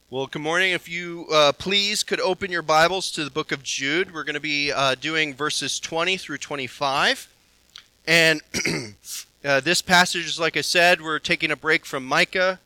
Well, good morning. If you please could open your Bibles to the book of Jude. We're going to be doing verses 20 through 25. And this passage, like I said, we're taking a break from Micah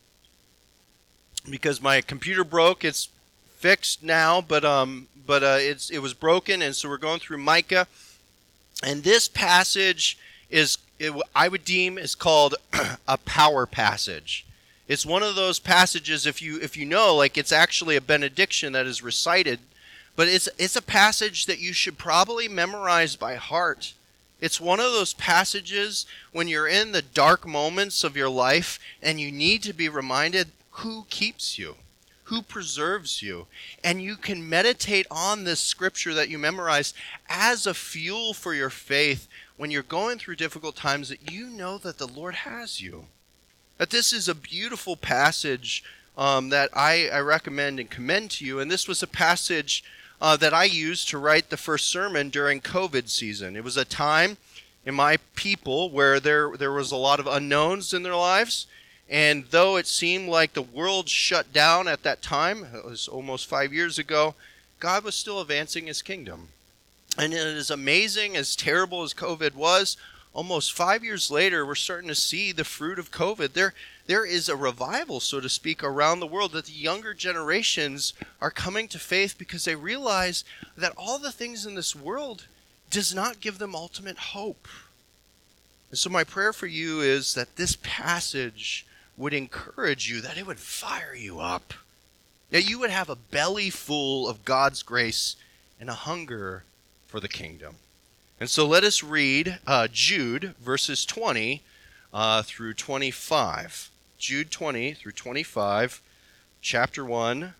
because my computer broke. It's fixed now, but it was broken, and so we're going through Micah. And this passage I would deem is called a power passage. It's one of those passages, if you know, like it's actually a benediction that is recited, but it's a passage that you should probably memorize by heart. It's one of those passages when you're in the dark moments of your life and you need to be reminded who keeps you, who preserves you, and you can meditate on this scripture that you memorize as a fuel for your faith when you're going through difficult times, that you know that the Lord has you. That this is a beautiful passage that I recommend and commend to you. And this was a passage that I used to write the first sermon during COVID season. It was a time in my people where there was a lot of unknowns in their lives. And though it seemed like the world shut down at that time, it was almost 5 years ago, God was still advancing his kingdom. And it is amazing, as terrible as COVID was, almost 5 years later, we're starting to see the fruit of COVID. There is a revival, so to speak, around the world, that the younger generations are coming to faith because they realize that all the things in this world does not give them ultimate hope. And so my prayer for you is that this passage would encourage you, that it would fire you up, that you would have a belly full of God's grace and a hunger for the kingdom. And so let us read Jude verses 20 through 25. Jude 20 through 25, chapter 1.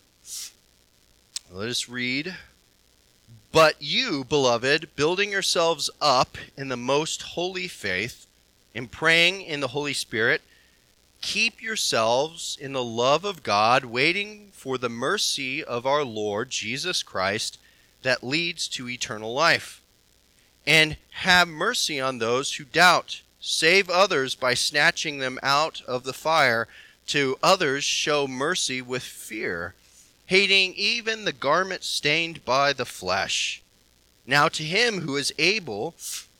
Let us read. But you, beloved, building yourselves up in the most holy faith, and praying in the Holy Spirit, keep yourselves in the love of God, waiting for the mercy of our Lord Jesus Christ that leads to eternal life. And have mercy on those who doubt. Save others by snatching them out of the fire. To others show mercy with fear, hating even the garment stained by the flesh. Now to him who is able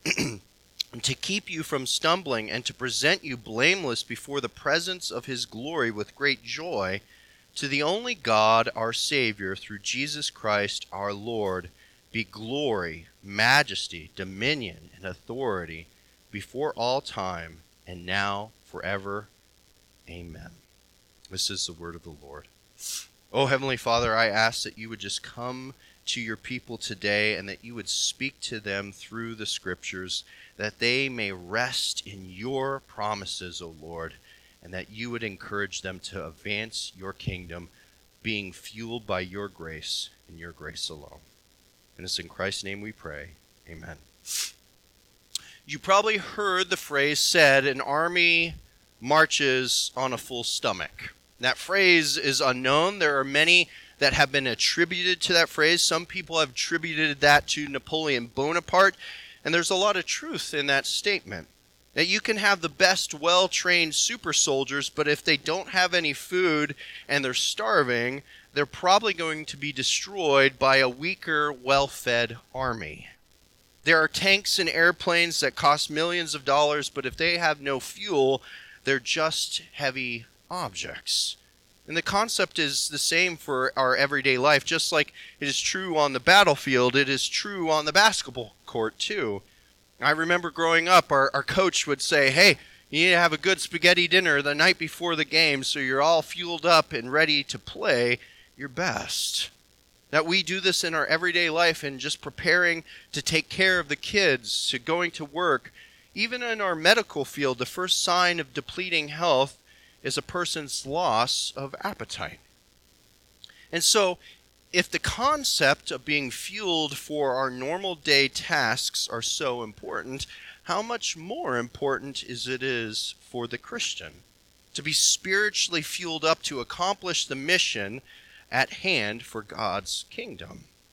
to keep you from stumbling and to present you blameless before the presence of his glory with great joy, to the only God our Savior, through Jesus Christ our Lord, be glory, majesty, dominion, and authority before all time, and now forever. Amen. This is the word of the Lord. Oh, Heavenly Father, I ask that you would just come to your people today and that you would speak to them through the scriptures, that they may rest in your promises, O Lord, and that you would encourage them to advance your kingdom, being fueled by your grace and your grace alone. And it's in Christ's name we pray. Amen. You probably heard the phrase said, an army marches on a full stomach. That phrase is unknown. There are many that have been attributed to that phrase. Some people have attributed that to Napoleon Bonaparte. And there's a lot of truth in that statement. That you can have the best well-trained super soldiers, but if they don't have any food and they're starving, they're probably going to be destroyed by a weaker, well-fed army. There are tanks and airplanes that cost millions of dollars, but if they have no fuel, they're just heavy objects. And the concept is the same for our everyday life. Just like it is true on the battlefield, it is true on the basketball court too. I remember growing up, our coach would say, hey, you need to have a good spaghetti dinner the night before the game so you're all fueled up and ready to play your best. That we do this in our everyday life and just preparing to take care of the kids, to going to work. Even in our medical field, the first sign of depleting health is a person's loss of appetite. And so, if the concept of being fueled for our normal day tasks are so important, how much more important is it for the Christian to be spiritually fueled up to accomplish the mission at hand for God's kingdom?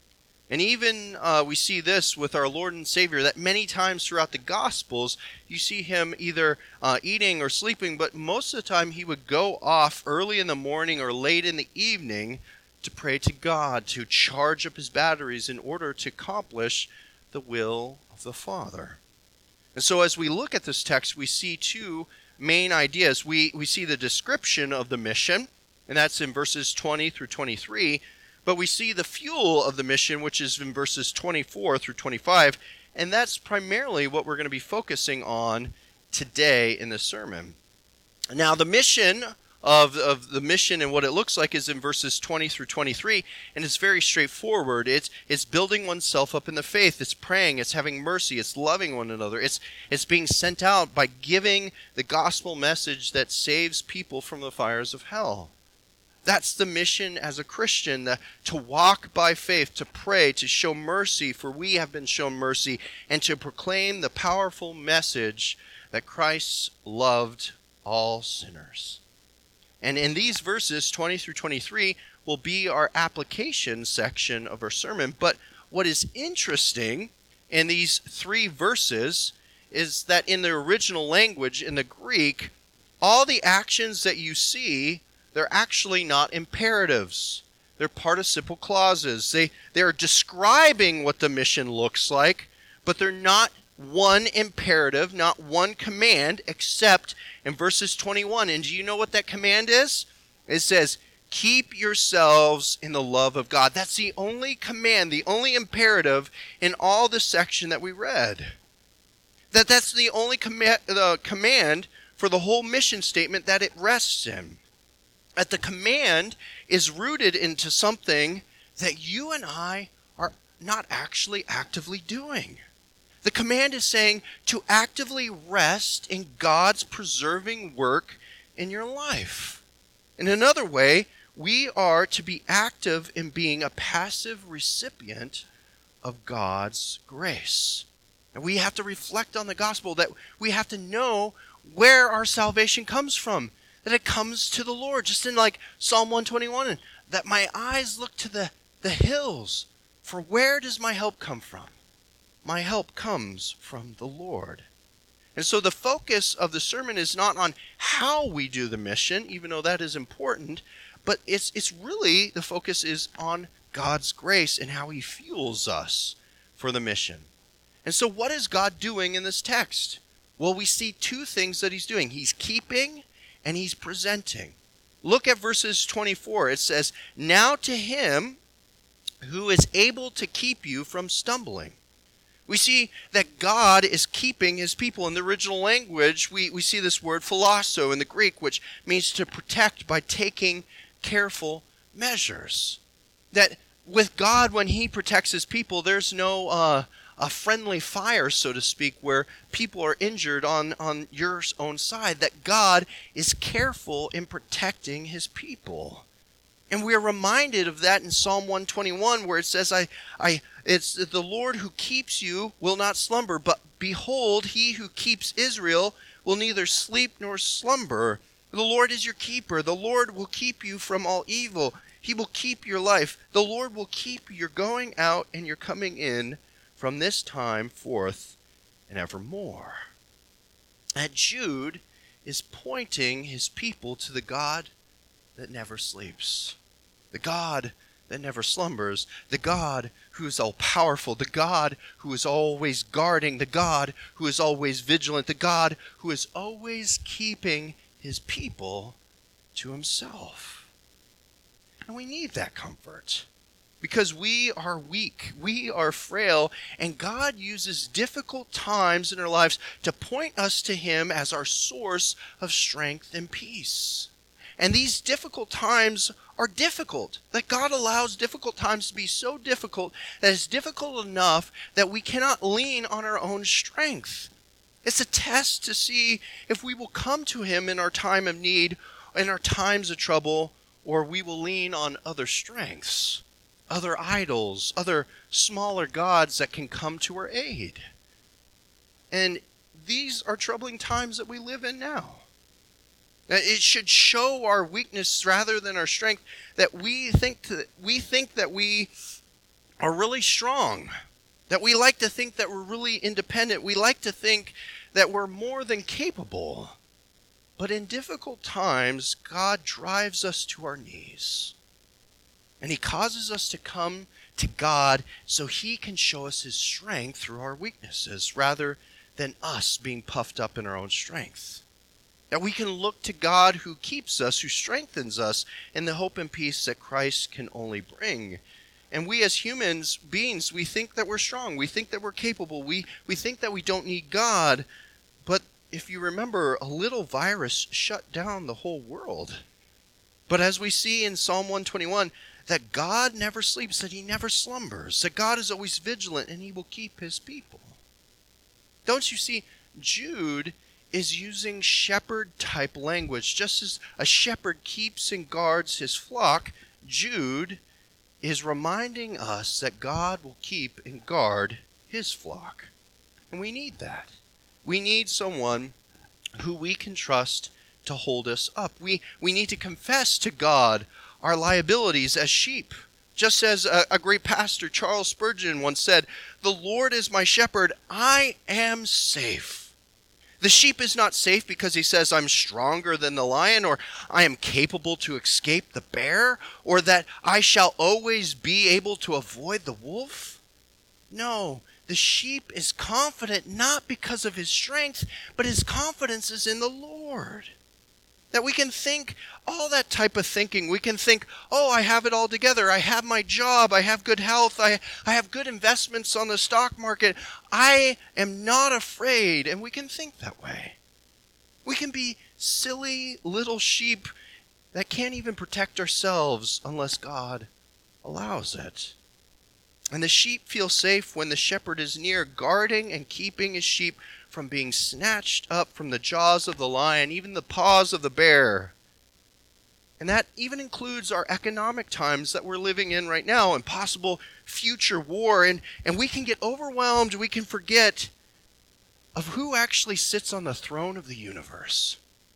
And even we see this with our Lord and Savior, that many times throughout the Gospels, you see him either eating or sleeping, but most of the time he would go off early in the morning or late in the evening to pray to God, to charge up his batteries in order to accomplish the will of the Father. And so as we look at this text, we see two main ideas. We see the description of the mission, and that's in verses 20 through 23, but we see the fuel of the mission, which is in verses 24 through 25, and that's primarily what we're going to be focusing on today in this sermon. Now, the mission of the mission and what it looks like is in verses 20 through 23, and it's very straightforward. It's building oneself up in the faith. It's praying. It's having mercy. It's loving one another. It's being sent out by giving the gospel message that saves people from the fires of hell. That's the mission as a Christian, to walk by faith, to pray, to show mercy, for we have been shown mercy, and to proclaim the powerful message that Christ loved all sinners. And in these verses, 20 through 23, will be our application section of our sermon. But what is interesting in these three verses is that in the original language, in the Greek, all the actions that you see, they're actually not imperatives. They're participle clauses. They are describing what the mission looks like, but they're not one imperative, not one command, except in verses 21. And do you know what that command is? It says, keep yourselves in the love of God. That's the only command, the only imperative in all the section that we read. That's the only command for the whole mission statement that it rests in. That the command is rooted into something that you and I are not actually actively doing. The command is saying to actively rest in God's preserving work in your life. In another way, we are to be active in being a passive recipient of God's grace. And we have to reflect on the gospel, that we have to know where our salvation comes from, that it comes to the Lord. Just in like Psalm 121, that my eyes look to the hills, for where does my help come from? My help comes from the Lord. And so the focus of the sermon is not on how we do the mission, even though that is important, but it's really, the focus is on God's grace and how he fuels us for the mission. And so what is God doing in this text? Well, we see two things that he's doing. He's keeping and he's presenting. Look at verses 24. It says, now to him who is able to keep you from stumbling. We see that God is keeping his people. In the original language, we see this word philoso in the Greek, which means to protect by taking careful measures. That with God, when he protects his people, there's no a friendly fire, so to speak, where people are injured on your own side. That God is careful in protecting his people. And we are reminded of that in Psalm 121, where it says, it's the Lord who keeps you will not slumber, but behold, he who keeps Israel will neither sleep nor slumber. The Lord is your keeper. The Lord will keep you from all evil. He will keep your life. The Lord will keep your going out and your coming in from this time forth and evermore. And Jude is pointing his people to the God that never sleeps, the God that never slumbers, the God who is all-powerful, the God who is always guarding, the God who is always vigilant, the God who is always keeping his people to himself. And we need that comfort because we are weak, we are frail, and God uses difficult times in our lives to point us to him as our source of strength and peace. And these difficult times are difficult. That God allows difficult times to be so difficult that it's difficult enough that we cannot lean on our own strength. It's a test to see if we will come to him in our time of need, in our times of trouble, or we will lean on other strengths, other idols, other smaller gods that can come to our aid. And these are troubling times that we live in now. It should show our weakness rather than our strength, that we think that we are really strong, that we like to think that we're really independent. We like to think that we're more than capable. But in difficult times, God drives us to our knees. And he causes us to come to God so he can show us his strength through our weaknesses rather than us being puffed up in our own strength. That we can look to God who keeps us, who strengthens us in the hope and peace that Christ can only bring. And we as humans beings, we think that we're strong. We think that we're capable. We think that we don't need God. But if you remember, a little virus shut down the whole world. But as we see in Psalm 121, that God never sleeps, that he never slumbers, that God is always vigilant and he will keep his people. Don't you see, Jude is using shepherd-type language. Just as a shepherd keeps and guards his flock, Jude is reminding us that God will keep and guard his flock. And we need that. We need someone who we can trust to hold us up. We need to confess to God our liabilities as sheep. Just as a great pastor, Charles Spurgeon, once said, "The Lord is my shepherd, I am safe." The sheep is not safe because he says, "I'm stronger than the lion," or "I am capable to escape the bear," or that I shall always be able to avoid the wolf. No, the sheep is confident not because of his strength, but his confidence is in the Lord. That we can think all that type of thinking. We can think, oh, I have it all together. I have my job. I have good health. I have good investments on the stock market. I am not afraid. And we can think that way. We can be silly little sheep that can't even protect ourselves unless God allows it. And the sheep feel safe when the shepherd is near, guarding and keeping his sheep from being snatched up from the jaws of the lion, even the paws of the bear. And that even includes our economic times that we're living in right now and possible future war. And we can get overwhelmed, we can forget of who actually sits on the throne of the universe.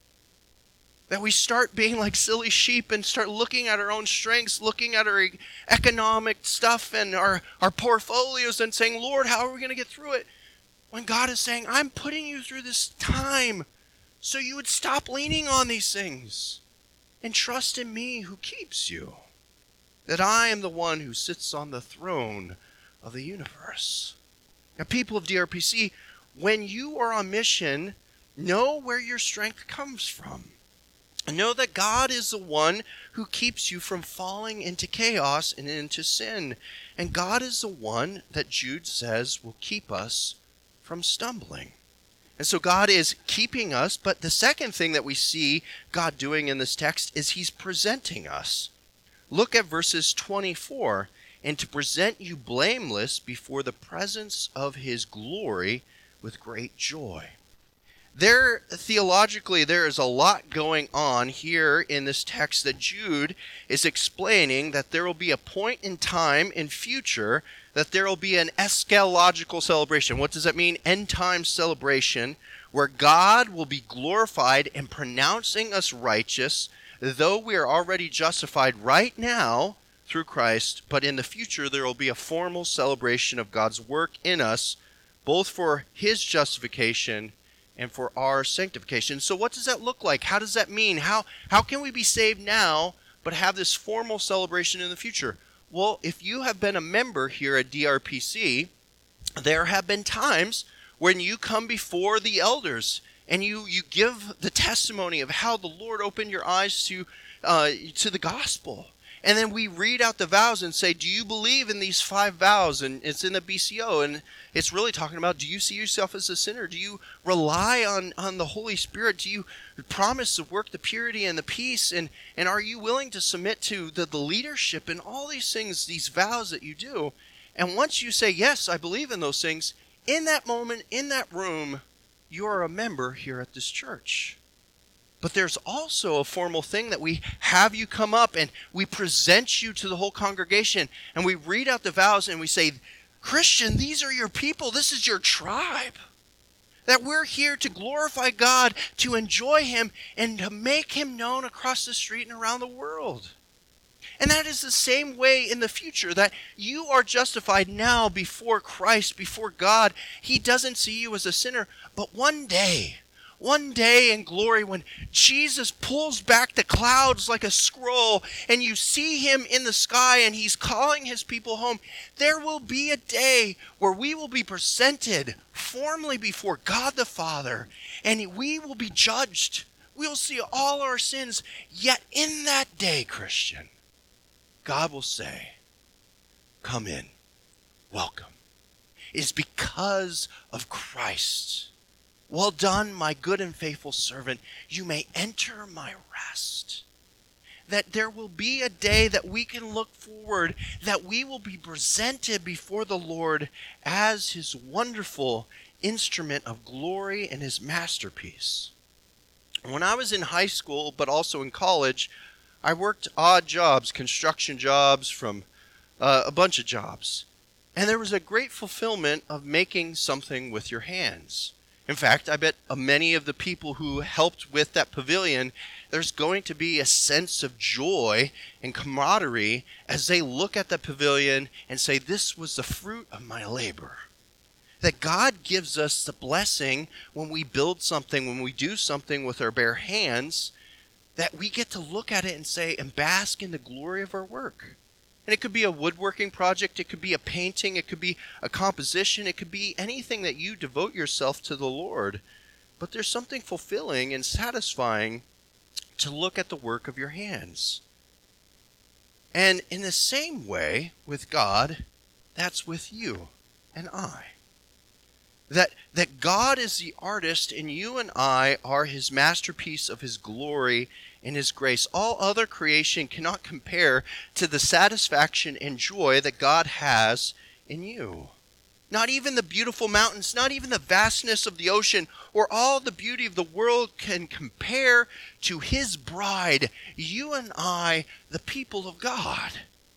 That we start being like silly sheep and start looking at our own strengths, looking at our economic stuff and our portfolios and saying, Lord, how are we going to get through it? When God is saying, I'm putting you through this time so you would stop leaning on these things and trust in me who keeps you. That I am the one who sits on the throne of the universe. Now, people of DRPC, when you are on mission, know where your strength comes from. And know that God is the one who keeps you from falling into chaos and into sin. And God is the one that Jude says will keep us from stumbling. And so God is keeping us, but the second thing that we see God doing in this text is he's presenting us. Look at verses 24. And to present you blameless before the presence of his glory with great joy. Theologically, there is a lot going on here in this text that Jude is explaining that there will be a point in time in future that there will be an eschatological celebration. What does that mean? End time celebration where God will be glorified and pronouncing us righteous, though we are already justified right now through Christ, but in the future there will be a formal celebration of God's work in us, both for his justification and for our sanctification. So what does that look like? How does that mean? How can we be saved now but have this formal celebration in the future? Well, if you have been a member here at DRPC, there have been times when you come before the elders and you give the testimony of how the Lord opened your eyes to the gospel. And then we read out the vows and say, do you believe in these 5 vows? And it's in the BCO. And it's really talking about, do you see yourself as a sinner? Do you rely on the Holy Spirit? Do you promise to work the purity and the peace? And are you willing to submit to the leadership and all these things, these vows that you do? And once you say, yes, I believe in those things, in that moment, in that room, you are a member here at this church. But there's also a formal thing that we have you come up and we present you to the whole congregation and we read out the vows and we say, Christian, these are your people. This is your tribe. That we're here to glorify God, to enjoy him, and to make him known across the street and around the world. And that is the same way in the future, that you are justified now before Christ, before God. He doesn't see you as a sinner, but one day in glory, when Jesus pulls back the clouds like a scroll and you see him in the sky and he's calling his people home, there will be a day where we will be presented formally before God the Father and we will be judged. We will see all our sins. Yet in that day, Christian, God will say, come in, welcome. It is because of Christ. Well done, my good and faithful servant. You may enter my rest. That there will be a day that we can look forward, that we will be presented before the Lord as his wonderful instrument of glory and his masterpiece. When I was in high school, but also in college, I worked odd jobs, construction jobs, from a bunch of jobs. And there was a great fulfillment of making something with your hands. In fact, I bet many of the people who helped with that pavilion, there's going to be a sense of joy and camaraderie as they look at the pavilion and say, this was the fruit of my labor. That God gives us the blessing when we build something, when we do something with our bare hands, that we get to look at it and say, and bask in the glory of our work. And it could be a woodworking project, it could be a painting, it could be a composition, it could be anything that you devote yourself to the Lord. But there's something fulfilling and satisfying to look at the work of your hands. And in the same way with God, that's with you and I. That God is the artist and you and I are his masterpiece of his glory and his grace. All other creation cannot compare to the satisfaction and joy that God has in you. Not even the beautiful mountains, not even the vastness of the ocean, or all the beauty of the world can compare to his bride, you and I, the people of God.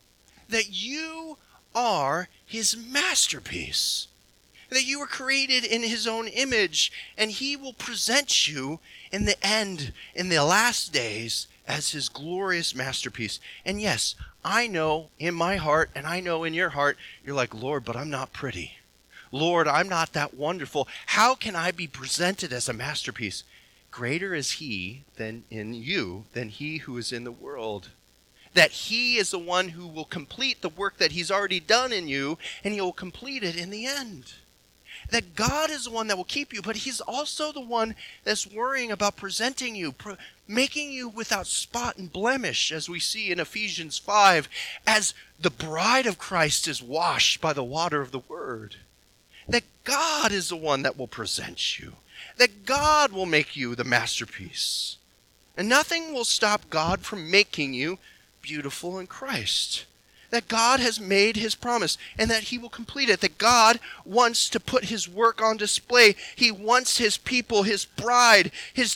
That you are his masterpiece. That you were created in his own image, and he will present you in the end, in the last days, as his glorious masterpiece. And yes, I know in my heart, and I know in your heart, you're like, Lord, but I'm not pretty. Lord, I'm not that wonderful. How can I be presented as a masterpiece? Greater is he than in you than he who is in the world. That he is the one who will complete the work that he's already done in you, and he will complete it in the end. That God is the one that will keep you, but he's also the one that's worrying about presenting you, making you without spot and blemish, as we see in Ephesians 5, as the bride of Christ is washed by the water of the word. That God is the one that will present you. That God will make you the masterpiece. And nothing will stop God from making you beautiful in Christ. That God has made his promise and that he will complete it. That God wants to put his work on display. He wants his people, his bride,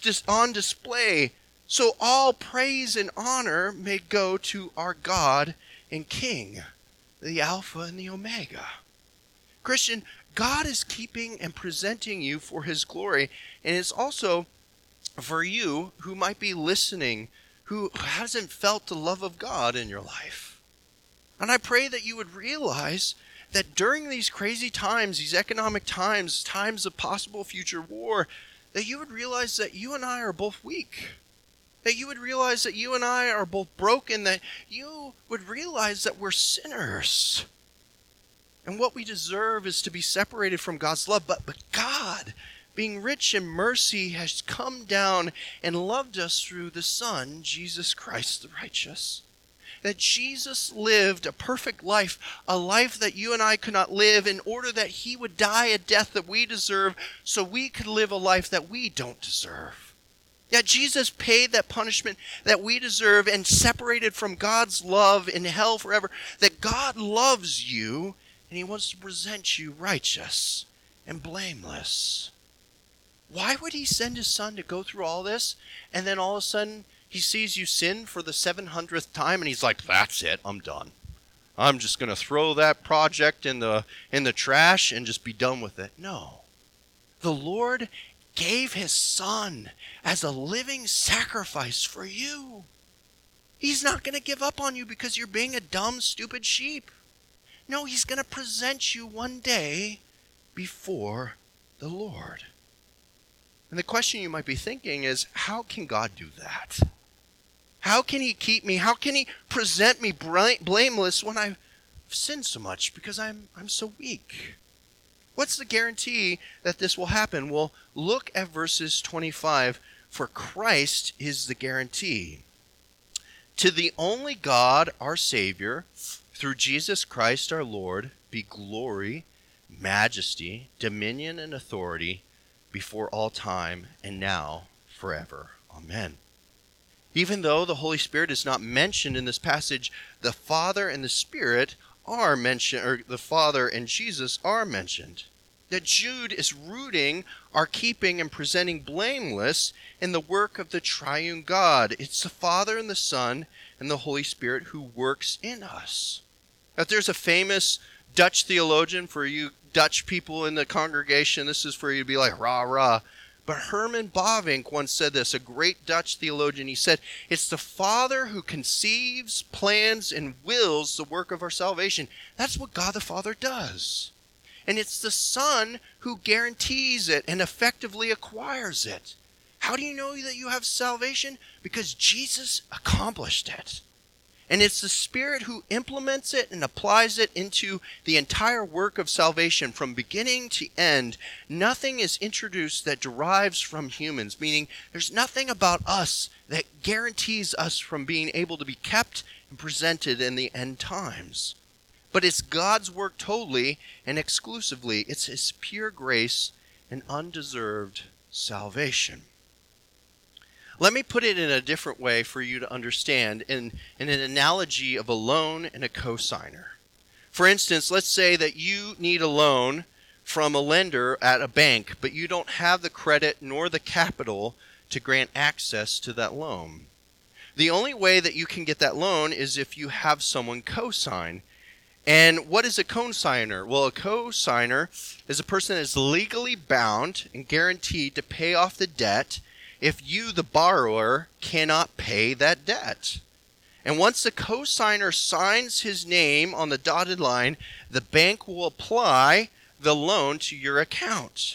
on display. So all praise and honor may go to our God and King, the Alpha and the Omega. Christian, God is keeping and presenting you for his glory. And it's also for you who might be listening, who hasn't felt the love of God in your life. And I pray that you would realize that during these crazy times, these economic times, times of possible future war, that you would realize that you and I are both weak. That you would realize that you and I are both broken, that you would realize that we're sinners. And what we deserve is to be separated from God's love. But God, being rich in mercy, has come down and loved us through the Son, Jesus Christ the righteous. That Jesus lived a perfect life, a life that you and I could not live, in order that he would die a death that we deserve, so we could live a life that we don't deserve. Yet Jesus paid that punishment that we deserve and separated from God's love in hell forever. That God loves you and he wants to present you righteous and blameless. Why would he send his son to go through all this and then all of a sudden he sees you sin for the 700th time and he's like, that's it, I'm done. I'm just going to throw that project in the trash and just be done with it. No. The Lord gave his son as a living sacrifice for you. He's not going to give up on you because you're being a dumb, stupid sheep. No, he's going to present you one day before the Lord. And the question you might be thinking is, how can God do that? How can he keep me? How can he present me blameless when I've sinned so much because I'm so weak? What's the guarantee that this will happen? Well, look at verses 25. For Christ is the guarantee. To the only God, our Savior, through Jesus Christ our Lord, be glory, majesty, dominion, and authority before all time and now forever. Amen. Even though the Holy Spirit is not mentioned in this passage, the Father and the Spirit are mentioned, or the Father and Jesus are mentioned. That Jude is rooting our keeping and presenting blameless in the work of the triune God. It's the Father and the Son and the Holy Spirit who works in us. Now, there's a famous Dutch theologian, for you Dutch people in the congregation, this is for you to be like, rah, rah. But Herman Bavinck once said this, a great Dutch theologian. He said, it's the Father who conceives, plans, and wills the work of our salvation. That's what God the Father does. And it's the Son who guarantees it and effectively acquires it. How do you know that you have salvation? Because Jesus accomplished it. And it's the Spirit who implements it and applies it into the entire work of salvation from beginning to end. Nothing is introduced that derives from humans, meaning there's nothing about us that guarantees us from being able to be kept and presented in the end times. But it's God's work totally and exclusively. It's His pure grace and undeserved salvation. Let me put it in a different way for you to understand in an analogy of a loan and a cosigner. For instance, let's say that you need a loan from a lender at a bank, but you don't have the credit nor the capital to grant access to that loan. The only way that you can get that loan is if you have someone cosign. And what is a cosigner? Well, a cosigner is a person that is legally bound and guaranteed to pay off the debt if you, the borrower, cannot pay that debt. And once the cosigner signs his name on the dotted line, the bank will apply the loan to your account.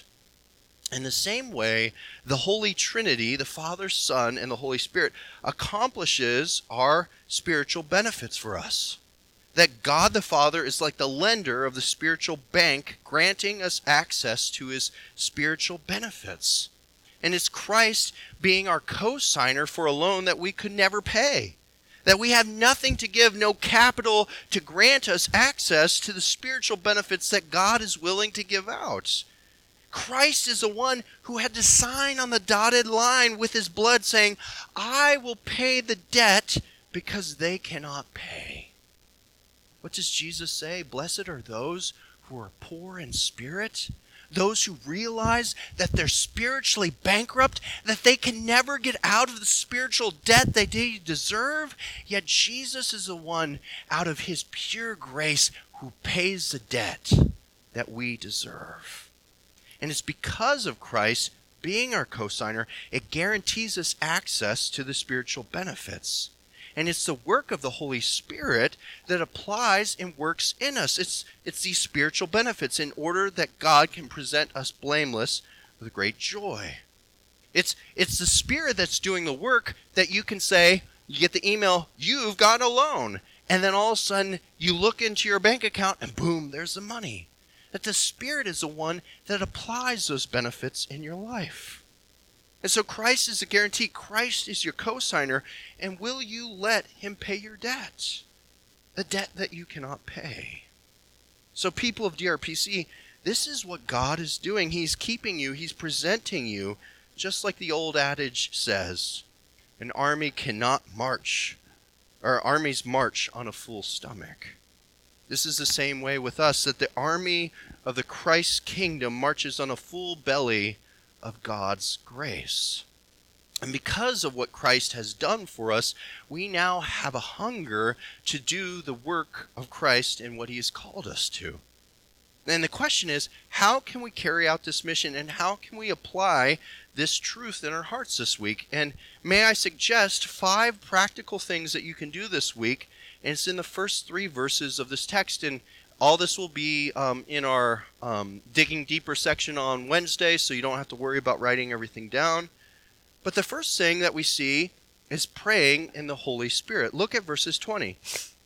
In the same way, the Holy Trinity, the Father, Son, and the Holy Spirit, accomplishes our spiritual benefits for us. That God the Father is like the lender of the spiritual bank, granting us access to His spiritual benefits. And it's Christ being our cosigner for a loan that we could never pay. That we have nothing to give, no capital to grant us access to the spiritual benefits that God is willing to give out. Christ is the one who had to sign on the dotted line with His blood saying, I will pay the debt because they cannot pay. What does Jesus say? Blessed are those who are poor in spirit, those who realize that they're spiritually bankrupt, that they can never get out of the spiritual debt that they deserve, yet Jesus is the one out of His pure grace who pays the debt that we deserve. And it's because of Christ being our cosigner, it guarantees us access to the spiritual benefits. And it's the work of the Holy Spirit that applies and works in us. It's these spiritual benefits in order that God can present us blameless with great joy. It's the Spirit that's doing the work that you can say, you get the email, you've got a loan. And then all of a sudden you look into your bank account and boom, there's the money. That the Spirit is the one that applies those benefits in your life. And so Christ is a guarantee. Christ is your cosigner. And will you let Him pay your debt? The debt that you cannot pay. So people of DRPC, this is what God is doing. He's keeping you. He's presenting you. Just like the old adage says, an army cannot march, or armies march on a full stomach. This is the same way with us, that the army of the Christ kingdom marches on a full belly of God's grace. And because of what Christ has done for us, we now have a hunger to do the work of Christ and what He has called us to. And the question is, how can we carry out this mission, and how can we apply this truth in our hearts this week? And may I suggest 5 practical things that you can do this week, and it's in the first 3 verses of this text, and all this will be in our Digging Deeper section on Wednesday, so you don't have to worry about writing everything down. But the first thing that we see is praying in the Holy Spirit. Look at verses 20.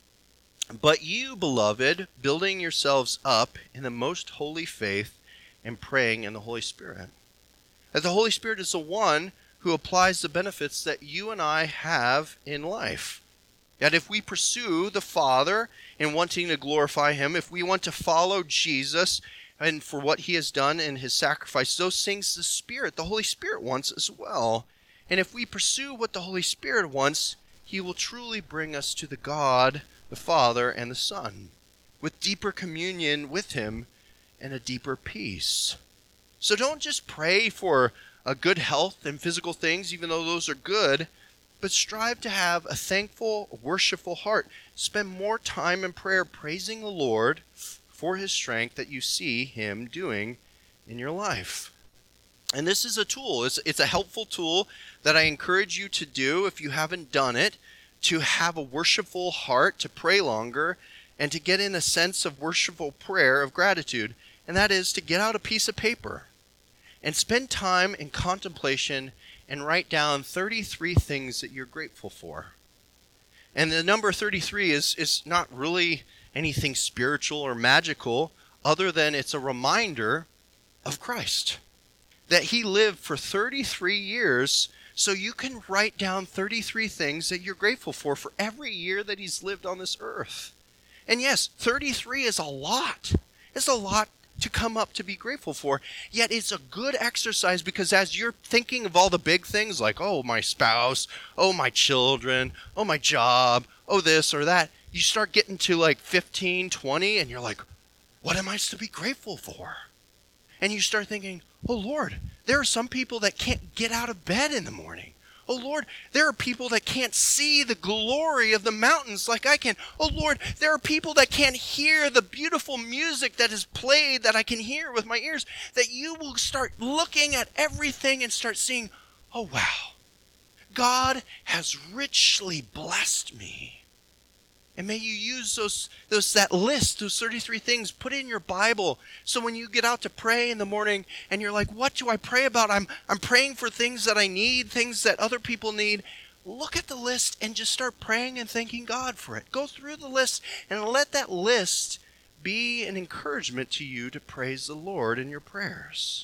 But you, beloved, building yourselves up in the most holy faith and praying in the Holy Spirit. That the Holy Spirit is the one who applies the benefits that you and I have in life. That if we pursue the Father in wanting to glorify Him, if we want to follow Jesus and for what He has done in His sacrifice, those things the Spirit, the Holy Spirit wants as well. And if we pursue what the Holy Spirit wants, He will truly bring us to the God, the Father, and the Son, with deeper communion with Him and a deeper peace. So don't just pray for a good health and physical things, even though those are good, but strive to have a thankful, worshipful heart. Spend more time in prayer praising the Lord for His strength that you see Him doing in your life. And this is a tool. It's a helpful tool that I encourage you to do if you haven't done it, to have a worshipful heart, to pray longer, and to get in a sense of worshipful prayer of gratitude. And that is to get out a piece of paper and spend time in contemplation and write down 33 things that you're grateful for. And the number 33 is not really anything spiritual or magical, other than it's a reminder of Christ. That He lived for 33 years, so you can write down 33 things that you're grateful for every year that He's lived on this earth. And yes, 33 is a lot. It's a lot to come up to be grateful for. Yet it's a good exercise, because as you're thinking of all the big things like, oh, my spouse, oh, my children, oh, my job, oh, this or that, you start getting to like 15, 20, and you're like, what am I to be grateful for? And you start thinking, oh, Lord, there are some people that can't get out of bed in the morning. Oh, Lord, there are people that can't see the glory of the mountains like I can. Oh, Lord, there are people that can't hear the beautiful music that is played that I can hear with my ears. That you will start looking at everything and start seeing, oh, wow, God has richly blessed me. And may you use that list, those 33 things, put it in your Bible. So when you get out to pray in the morning and you're like, what do I pray about? I'm praying for things that I need, things that other people need. Look at the list and just start praying and thanking God for it. Go through the list and let that list be an encouragement to you to praise the Lord in your prayers.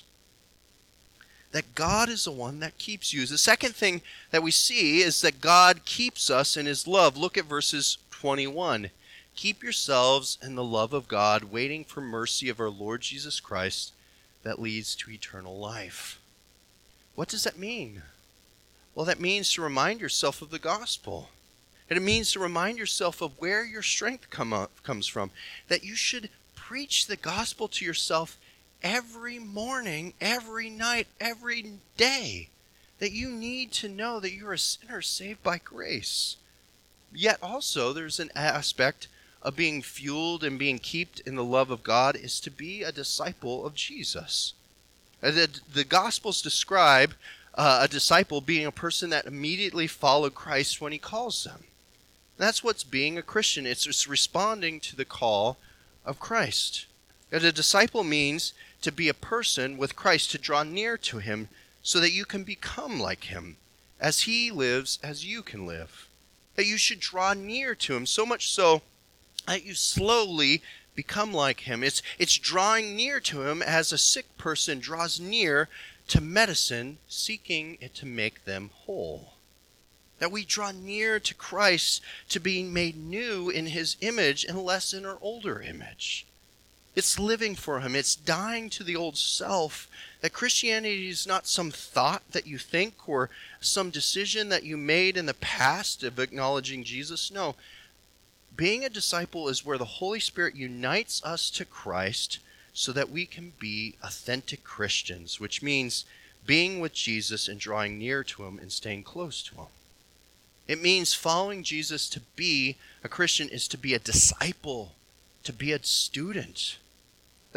That God is the one that keeps you. The second thing that we see is that God keeps us in His love. Look at verses 21. Keep yourselves in the love of God, waiting for mercy of our Lord Jesus Christ that leads to eternal life. What does that mean? Well, that means to remind yourself of the gospel. And it means to remind yourself of where your strength comes from. That you should preach the gospel to yourself every morning, every night, every day. That you need to know that you're a sinner saved by grace. Yet also there's an aspect of being fueled and being kept in the love of God is to be a disciple of Jesus. The Gospels describe a disciple being a person that immediately followed Christ when He calls them. That's what's being a Christian. It's responding to the call of Christ. And a disciple means to be a person with Christ, to draw near to Him so that you can become like Him. As He lives, as you can live. That you should draw near to Him, so much so that you slowly become like Him. It's drawing near to Him as a sick person draws near to medicine, seeking it to make them whole. That we draw near to Christ to being made new in His image and less in our older image. It's living for Him. It's dying to the old self. That Christianity is not some thought that you think or some decision that you made in the past of acknowledging Jesus. No. Being a disciple is where the Holy Spirit unites us to Christ so that we can be authentic Christians, which means being with Jesus and drawing near to Him and staying close to Him. It means following Jesus. To be a Christian is to be a disciple, to be a student.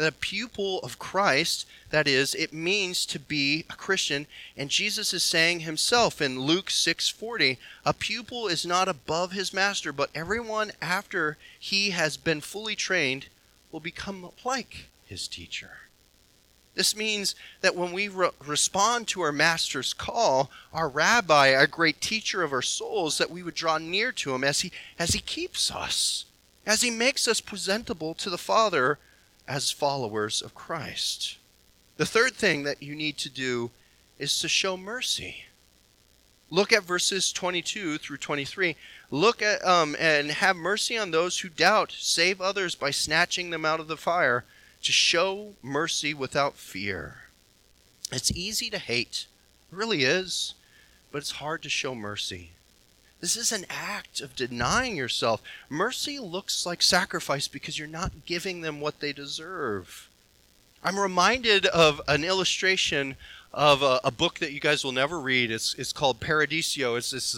The pupil of Christ, that is, it means to be a Christian. And Jesus is saying himself in Luke 6:40, a pupil is not above his master, but everyone after he has been fully trained will become like his teacher. This means that when we respond to our master's call, our rabbi, our great teacher of our souls, that we would draw near to him as he keeps us, as he makes us presentable to the Father as followers of Christ. The third thing that you need to do is to show mercy. Look at verses 22 through 23. Look at and have mercy on those who doubt. Save others by snatching them out of the fire. To show mercy without fear. It's easy to hate. It really is. But it's hard to show mercy. This is an act of denying yourself. Mercy looks like sacrifice because you're not giving them what they deserve. I'm reminded of an illustration of a book that you guys will never read. It's called Paradiso. It's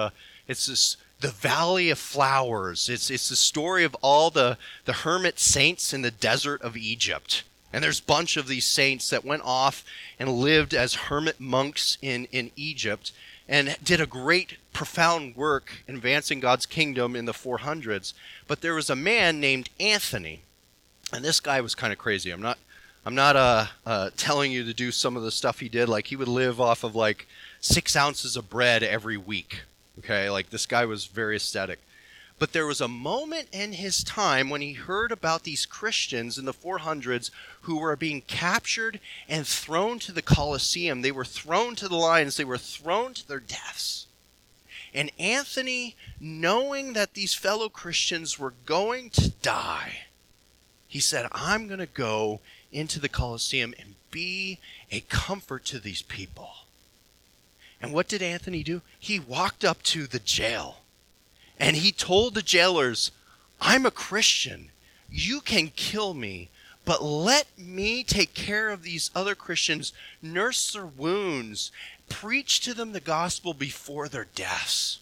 the Valley of Flowers. It's the story of all the hermit saints in the desert of Egypt. And there's a bunch of these saints that went off and lived as hermit monks in Egypt and did a great, profound work advancing God's kingdom in the 400s. But there was a man named Anthony, and this guy was kind of crazy. I'm not telling you to do some of the stuff he did. Like, he would live off of like 6 ounces of bread every week. Okay, like this guy was very ascetic. But there was a moment in his time when he heard about these Christians in the 400s who were being captured and thrown to the Colosseum. They were thrown to the lions. They were thrown to their deaths. And Anthony, knowing that these fellow Christians were going to die, he said, I'm going to go into the Colosseum and be a comfort to these people. And what did Anthony do? He walked up to the jail and he told the jailers, I'm a Christian. You can kill me, but let me take care of these other Christians, nurse their wounds, preach to them the gospel before their deaths.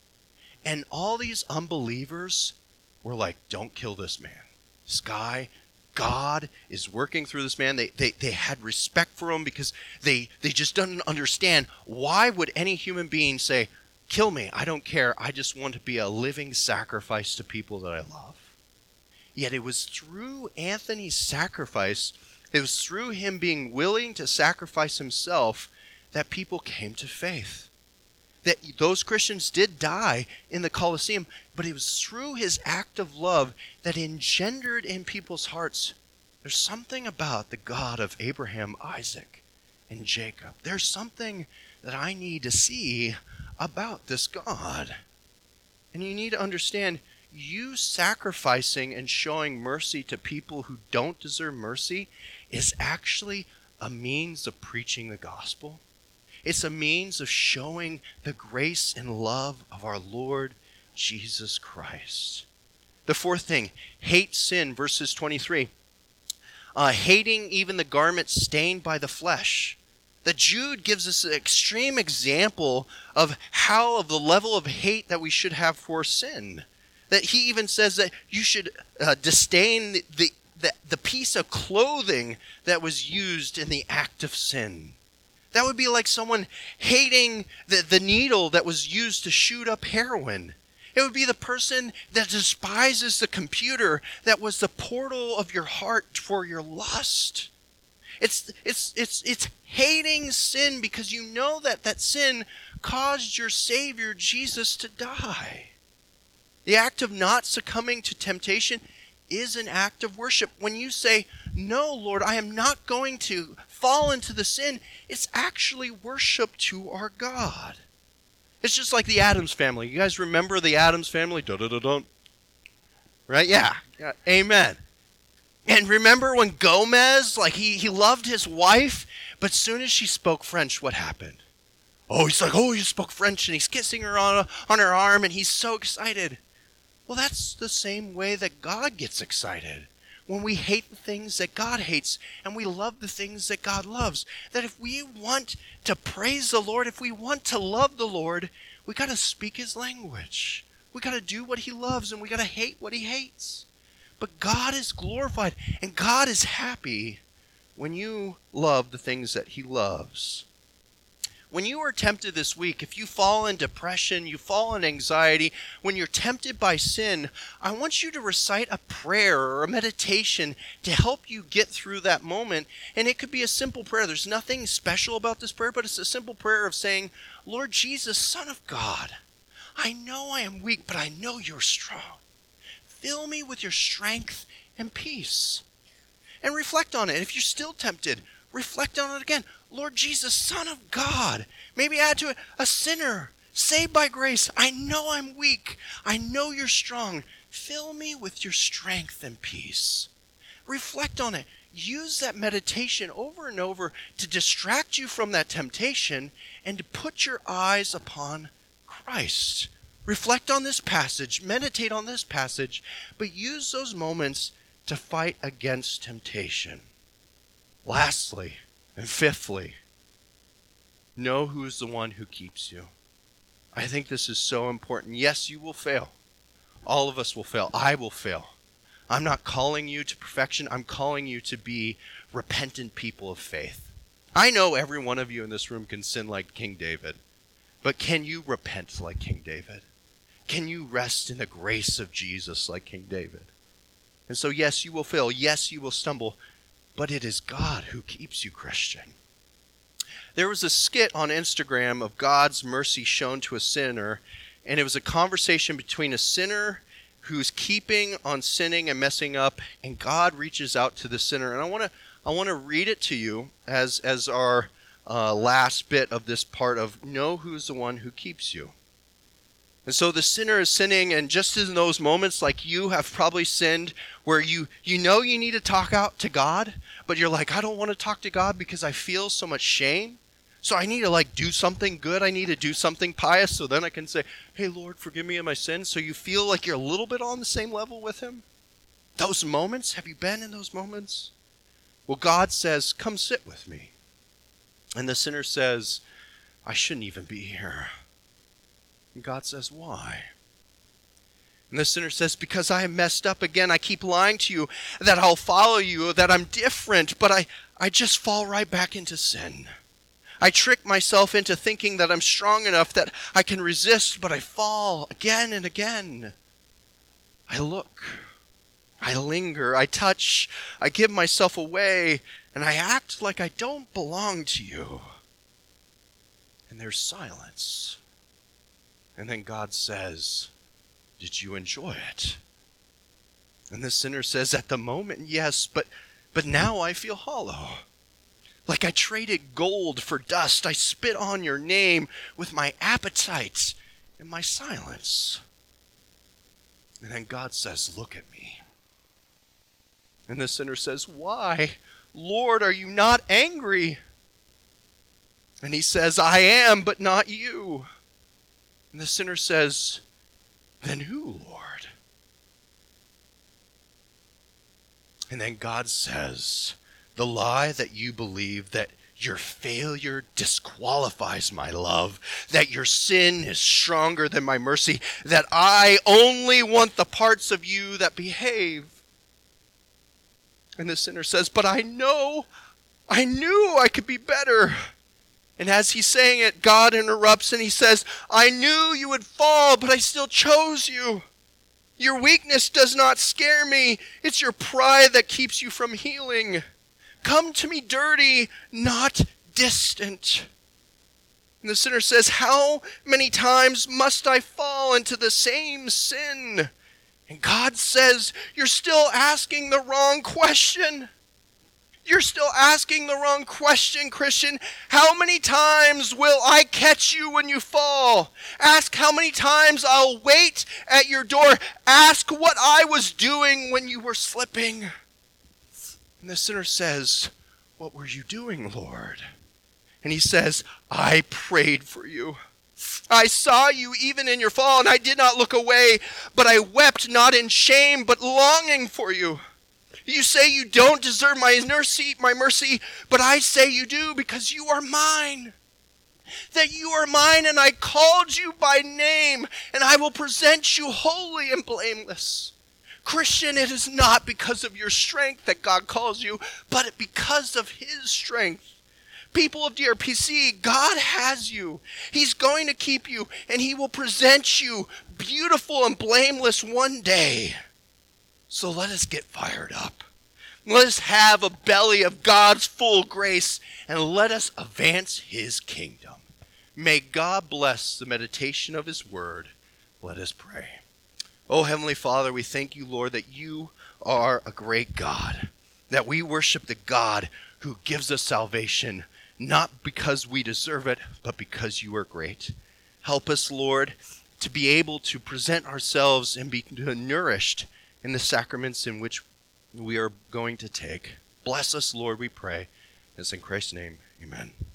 And all these unbelievers were like, don't kill this man. This guy, God is working through this man. They had respect for him because they just don't understand, why would any human being say, kill me, I don't care, I just want to be a living sacrifice to people that I love. Yet it was through Anthony's sacrifice, it was through him being willing to sacrifice himself, that people came to faith. That those Christians did die in the Colosseum, but it was through his act of love that engendered in people's hearts, there's something about the God of Abraham, Isaac, and Jacob. There's something that I need to see about this God. And you need to understand, you sacrificing and showing mercy to people who don't deserve mercy is actually a means of preaching the gospel. It's a means of showing the grace and love of our Lord Jesus Christ. The fourth thing, hate sin, verses 23. Hating even the garment stained by the flesh. That Jude gives us an extreme example of the level of hate that we should have for sin. That he even says that you should disdain the piece of clothing that was used in the act of sin. That would be like someone hating the needle that was used to shoot up heroin. It would be the person that despises the computer that was the portal of your heart for your lust. It's hating sin because you know that sin caused your Savior Jesus to die. The act of not succumbing to temptation is an act of worship. When you say, no, Lord, I am not going to fall into the sin, it's actually worship to our God. It's just like the Addams family. You guys remember the Addams family? Dun-dun-dun-dun. Right? Yeah. Amen. And remember when Gomez, he loved his wife, but soon as she spoke French, what happened? Oh, he's like, oh, you spoke French, and he's kissing her on her arm, and he's so excited. Well, that's the same way that God gets excited. When we hate the things that God hates, and we love the things that God loves. That if we want to praise the Lord, if we want to love the Lord, we got to speak his language. We got to do what he loves, and we got to hate what he hates. but God is glorified and God is happy when you love the things that he loves. When you are tempted this week, if you fall in depression, you fall in anxiety, when you're tempted by sin, I want you to recite a prayer or a meditation to help you get through that moment. And it could be a simple prayer. There's nothing special about this prayer, but it's a simple prayer of saying, Lord Jesus, Son of God, I know I am weak, but I know you're strong. Fill me with your strength and peace. And reflect on it. If you're still tempted, reflect on it again. Lord Jesus, Son of God. Maybe add to it, a sinner, saved by grace. I know I'm weak. I know you're strong. Fill me with your strength and peace. Reflect on it. Use that meditation over and over to distract you from that temptation and to put your eyes upon Christ. Reflect on this passage. Meditate on this passage. But use those moments to fight against temptation. Lastly, and fifthly, know who is the one who keeps you. I think this is so important. Yes, you will fail. All of us will fail. I will fail. I'm not calling you to perfection. I'm calling you to be repentant people of faith. I know every one of you in this room can sin like King David, but can you repent like King David? Can you rest in the grace of Jesus like King David? And so, yes, you will fail. Yes, you will stumble. But it is God who keeps you, Christian. There was a skit on Instagram of God's mercy shown to a sinner, and it was a conversation between a sinner who's keeping on sinning and messing up, and God reaches out to the sinner. And I want to read it to you as our last bit of this part of know who's the one who keeps you. And so the sinner is sinning, and just in those moments, like you have probably sinned, where you know you need to talk out to God, but you're like, I don't want to talk to God because I feel so much shame. So I need to do something good. I need to do something pious so then I can say, hey, Lord, forgive me of my sins. So you feel like you're a little bit on the same level with him. Those moments, have you been in those moments? Well, God says, come sit with me. And the sinner says, I shouldn't even be here. And God says, why? And the sinner says, because I am messed up again. I keep lying to you that I'll follow you, that I'm different, but I just fall right back into sin. I trick myself into thinking that I'm strong enough that I can resist, but I fall again and again. I look, I linger, I touch, I give myself away, and I act like I don't belong to you. And there's silence. And then God says, did you enjoy it? And the sinner says, at the moment, yes, but now I feel hollow. Like I traded gold for dust. I spit on your name with my appetites and my silence. And then God says, look at me. And the sinner says, why? Lord, are you not angry? And he says, I am, but not you. And the sinner says, then who, Lord? And then God says, the lie that you believe that your failure disqualifies my love, that your sin is stronger than my mercy, that I only want the parts of you that behave. And the sinner says, but I knew I could be better. And as he's saying it, God interrupts and he says, I knew you would fall, but I still chose you. Your weakness does not scare me. It's your pride that keeps you from healing. Come to me dirty, not distant. And the sinner says, how many times must I fall into the same sin? And God says, you're still asking the wrong question. You're still asking the wrong question, Christian. How many times will I catch you when you fall? Ask how many times I'll wait at your door. Ask what I was doing when you were slipping. And the sinner says, what were you doing, Lord? And he says, I prayed for you. I saw you even in your fall, and I did not look away, but I wept not in shame, but longing for you. You say you don't deserve my mercy, but I say you do because you are mine. That you are mine, and I called you by name, and I will present you holy and blameless. Christian, it is not because of your strength that God calls you, but because of his strength. People of DRPC, God has you. He's going to keep you, and he will present you beautiful and blameless one day. So let us get fired up. Let us have a belly of God's full grace, and let us advance his kingdom. May God bless the meditation of his word. Let us pray. Oh, Heavenly Father, we thank you, Lord, that you are a great God, that we worship the God who gives us salvation, not because we deserve it, but because you are great. Help us, Lord, to be able to present ourselves and be nourished in the sacraments in which we are going to take. Bless us, Lord, we pray. It's in Christ's name, amen.